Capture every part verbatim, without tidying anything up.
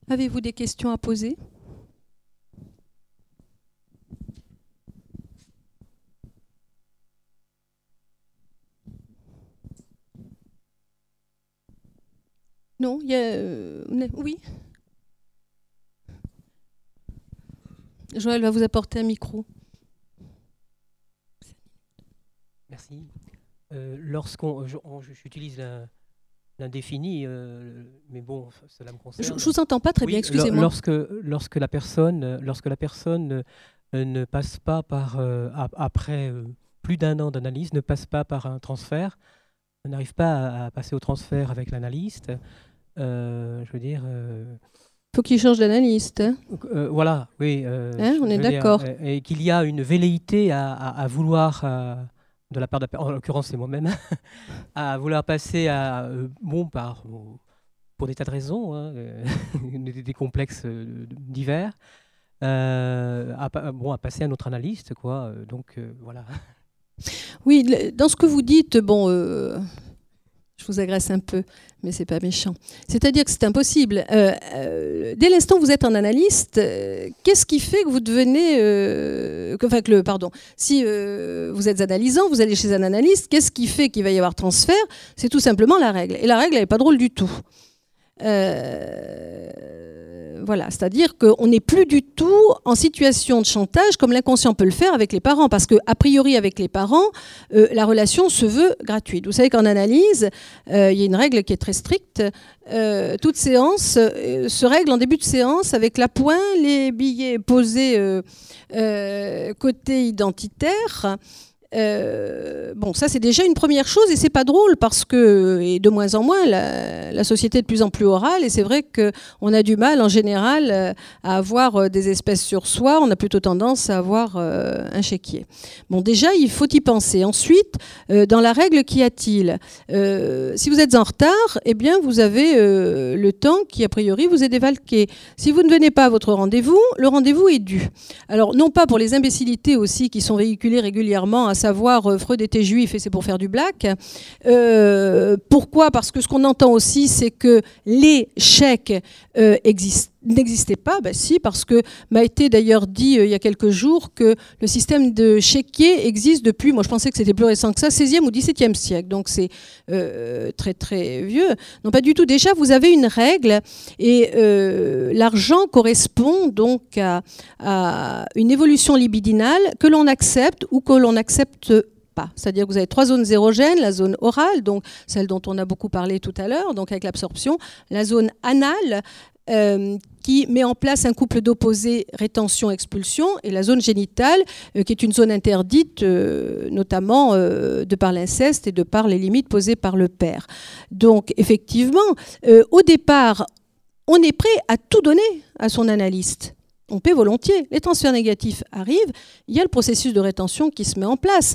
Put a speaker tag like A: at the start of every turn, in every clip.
A: Avez-vous des questions à poser ? Non, il y a... euh, oui. Joël va vous apporter un micro.
B: Merci. Euh, lorsqu'on, je, on, j'utilise l'indéfini, euh, mais bon, cela me concerne.
A: Je, je vous entends pas très
B: oui,
A: bien, excusez-moi.
B: Lorsque, lorsque la personne, lorsque la personne euh, ne passe pas par, euh, après euh, plus d'un an d'analyse, ne passe pas par un transfert, n'arrive pas à, à passer au transfert avec l'analyste, euh, je veux dire... Euh,
A: faut qu'il change d'analyste. Hein
B: euh, voilà, oui. Euh,
A: hein, on est d'accord.
B: Dire, et qu'il y a une velléité à, à, à vouloir, euh, de la part de la en l'occurrence c'est moi-même, à vouloir passer à euh, bon par pour des tas de raisons, hein, des, des complexes euh, divers, euh, à, bon à passer à notre analyste, quoi. Donc euh, voilà.
A: Oui, dans ce que vous dites, bon. Euh... Je vous agresse un peu, mais c'est pas méchant. C'est-à-dire que c'est impossible. Euh, euh, dès l'instant où vous êtes un analyste, euh, qu'est-ce qui fait que vous devenez... Euh, que, enfin, que le, pardon. Si euh, vous êtes analysant, vous allez chez un analyste, qu'est-ce qui fait qu'il va y avoir transfert ? C'est tout simplement la règle. Et la règle, elle n'est pas drôle du tout. Euh, voilà, c'est-à-dire qu'on n'est plus du tout en situation de chantage comme l'inconscient peut le faire avec les parents, parce qu'a priori avec les parents, euh, la relation se veut gratuite. Vous savez qu'en analyse, euh, il y a une règle qui est très stricte. Euh, toute séance euh, se règle en début de séance avec l'appoint, les billets posés euh, euh, côté identitaire. Euh, bon, ça c'est déjà une première chose et c'est pas drôle parce que, et de moins en moins, la, la société est de plus en plus orale et c'est vrai qu'on a du mal en général à avoir des espèces sur soi, on a plutôt tendance à avoir euh, un chéquier. Bon, déjà il faut y penser. Ensuite, euh, dans la règle qu'y a-t-il euh, si vous êtes en retard, eh bien vous avez euh, le temps qui a priori vous est dévalqué. Si vous ne venez pas à votre rendez-vous, le rendez-vous est dû. Alors non pas pour les imbécilités aussi qui sont véhiculées régulièrement, à savoir euh, Freud était juif et c'est pour faire du black. Euh, pourquoi ? Parce que ce qu'on entend aussi, c'est que les chèques euh, existent. N'existait pas, ben si, parce que m'a été d'ailleurs dit euh, il y a quelques jours que le système de chéquier existe depuis, moi je pensais que c'était plus récent que ça, seizième ou dix-septième siècle, donc c'est euh, très très vieux. Non, pas du tout. Déjà, vous avez une règle et euh, l'argent correspond donc à, à une évolution libidinale que l'on accepte ou que l'on accepte pas. C'est-à-dire que vous avez trois zones érogènes, la zone orale, donc celle dont on a beaucoup parlé tout à l'heure, donc avec l'absorption, la zone anale, Euh, qui met en place un couple d'opposés rétention-expulsion, et la zone génitale, euh, qui est une zone interdite, euh, notamment euh, de par l'inceste et de par les limites posées par le père. Donc, effectivement, euh, au départ, on est prêt à tout donner à son analyste. On paie volontiers. Les transferts négatifs arrivent, il y a le processus de rétention qui se met en place.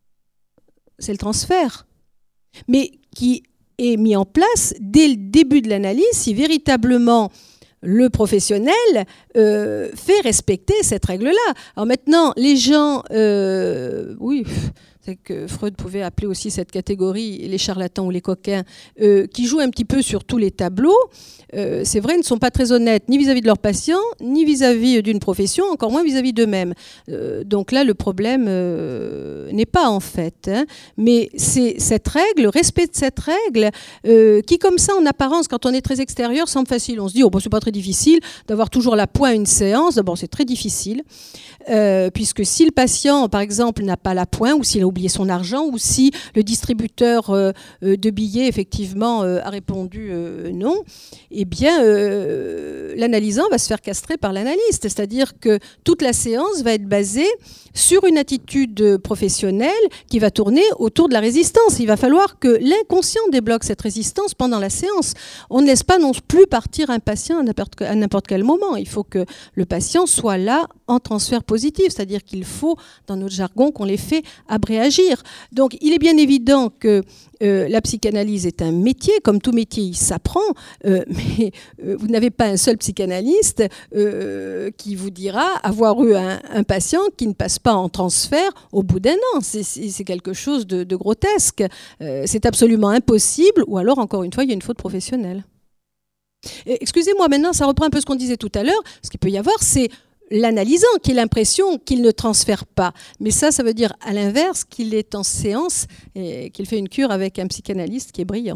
A: C'est le transfert. Mais qui est mis en place dès le début de l'analyse si véritablement le professionnel euh, fait respecter cette règle-là. Alors maintenant, les gens... Euh, oui, c'est que Freud pouvait appeler aussi cette catégorie les charlatans ou les coquins, euh, qui jouent un petit peu sur tous les tableaux. Euh, c'est vrai, ne sont pas très honnêtes ni vis-à-vis de leurs patients, ni vis-à-vis d'une profession, encore moins vis-à-vis d'eux-mêmes. Euh, donc là, le problème euh, n'est pas en fait. Hein, mais c'est cette règle, le respect de cette règle, euh, qui comme ça, en apparence, quand on est très extérieur, semble facile. On se dit, oh, bon, c'est pas très difficile d'avoir toujours la pointe à une séance. D'abord, c'est très difficile, euh, puisque si le patient, par exemple, n'a pas la pointe, ou s'il a oublié son argent, ou si le distributeur euh, de billets, effectivement, euh, a répondu euh, non, eh bien, euh, l'analysant va se faire castrer par l'analyste. C'est-à-dire que toute la séance va être basée sur une attitude professionnelle qui va tourner autour de la résistance. Il va falloir que l'inconscient débloque cette résistance pendant la séance. On ne laisse pas non plus partir un patient à n'importe quel moment. Il faut que le patient soit là en transfert positif, c'est-à-dire qu'il faut, dans notre jargon, qu'on les fait abréagir. Donc, il est bien évident que Euh, la psychanalyse est un métier, comme tout métier, il s'apprend, euh, mais euh, vous n'avez pas un seul psychanalyste euh, qui vous dira avoir eu un, un patient qui ne passe pas en transfert au bout d'un an. C'est, c'est quelque chose de, de grotesque. Euh, c'est absolument impossible, ou alors, encore une fois, il y a une faute professionnelle. Excusez-moi, maintenant, ça reprend un peu ce qu'on disait tout à l'heure. Ce qu'il peut y avoir, c'est l'analysant qui a l'impression qu'il ne transfère pas. Mais ça, ça veut dire à l'inverse qu'il est en séance et qu'il fait une cure avec un psychanalyste qui est brillant.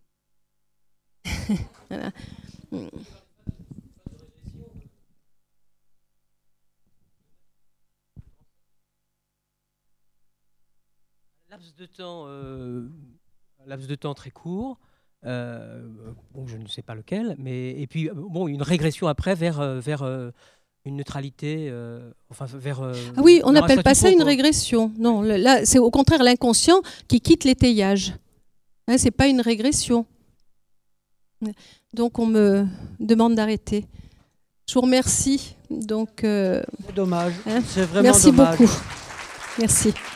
A: Voilà.
B: Laps de temps, euh, laps de temps très court. Euh, bon, je ne sais pas lequel, mais et puis bon, une régression après vers vers euh, une neutralité, euh, enfin vers. Euh,
A: ah oui, on n'appelle pas ça une
B: quoi.
A: régression. Non, là, c'est au contraire l'inconscient qui quitte l'étayage. Hein, c'est pas une régression. Donc on me demande d'arrêter. Je vous remercie. Donc. Euh,
C: c'est dommage.
A: Hein,
C: c'est vraiment
A: merci
C: dommage.
A: beaucoup. Merci.